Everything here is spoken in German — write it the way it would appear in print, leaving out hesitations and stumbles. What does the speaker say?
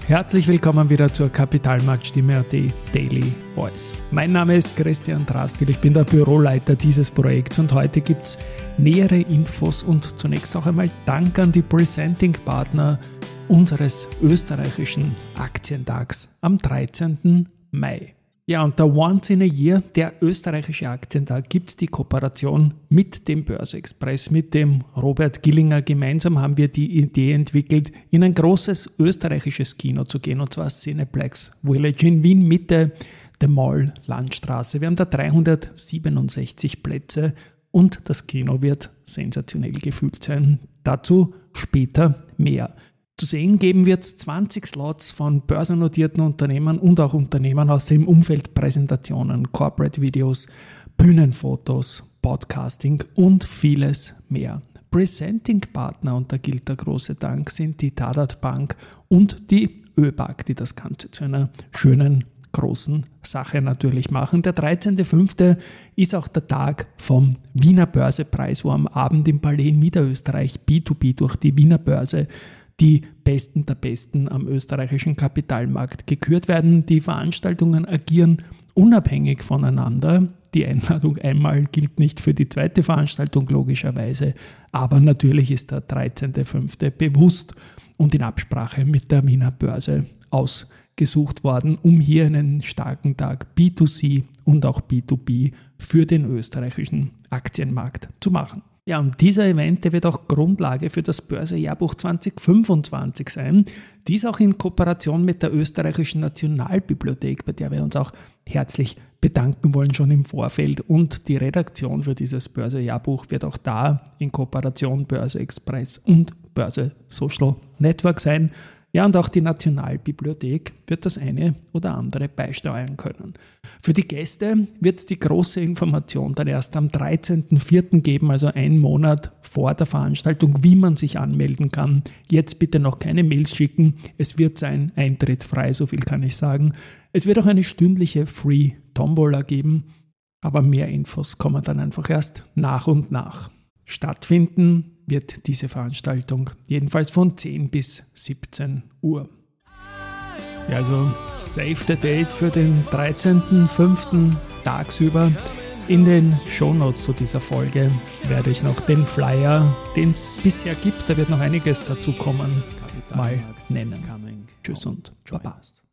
Herzlich willkommen wieder zur Kapitalmarktstimme.at Daily Voice. Mein Name ist Christian Drastil, ich bin der Büroleiter dieses Projekts und heute gibt es nähere Infos und zunächst auch einmal Dank an die Presenting-Partner unseres österreichischen Aktientags am 13. Mai. Ja, und der Once in a Year, der österreichische Aktientag, gibt es die Kooperation mit dem Börse-Express, mit dem Robert Gillinger. Gemeinsam haben wir die Idee entwickelt, in ein großes österreichisches Kino zu gehen, und zwar Cineplex Village in Wien Mitte, der Mall Landstraße. Wir haben da 367 Plätze und das Kino wird sensationell gefüllt sein. Dazu später mehr. Zu sehen geben wird es 20 Slots von börsennotierten Unternehmen und auch Unternehmen aus dem Umfeld Präsentationen, Corporate Videos, Bühnenfotos, Podcasting und vieles mehr. Presenting-Partner, und da gilt der große Dank, sind die Tadat Bank und die ÖBAG, die das Ganze zu einer schönen, großen Sache natürlich machen. Der 13.05. ist auch der Tag vom Wiener Börsepreis, wo am Abend im Palais Niederösterreich B2B durch die Wiener Börse die Besten der Besten am österreichischen Kapitalmarkt gekürt werden. Die Veranstaltungen agieren unabhängig voneinander. Die Einladung einmal gilt nicht für die zweite Veranstaltung logischerweise, aber natürlich ist der 13.05. bewusst und in Absprache mit der Wiener Börse ausgesucht worden, um hier einen starken Tag B2C und auch B2B für den österreichischen Aktienmarkt zu machen. Ja, und dieser Event, der wird auch Grundlage für das Börsejahrbuch 2025 sein. Dies auch in Kooperation mit der Österreichischen Nationalbibliothek, bei der wir uns auch herzlich bedanken wollen schon im Vorfeld. Und die Redaktion für dieses Börsejahrbuch wird auch da in Kooperation Börse Express und Börse Social Network sein. Ja, und auch die Nationalbibliothek wird das eine oder andere beisteuern können. Für die Gäste wird es die große Information dann erst am 13.04. geben, also einen Monat vor der Veranstaltung, wie man sich anmelden kann. Jetzt bitte noch keine Mails schicken, es wird sein Eintritt frei, so viel kann ich sagen. Es wird auch eine stündliche Free Tombola geben, aber mehr Infos kommen dann einfach erst nach und nach. Stattfinden wird diese Veranstaltung jedenfalls von 10 bis 17 Uhr. Ja, also save the date für den 13.05. tagsüber. In den Shownotes zu dieser Folge werde ich noch den Flyer, den es bisher gibt, da wird noch einiges dazu kommen, mal nennen. Tschüss und Baba.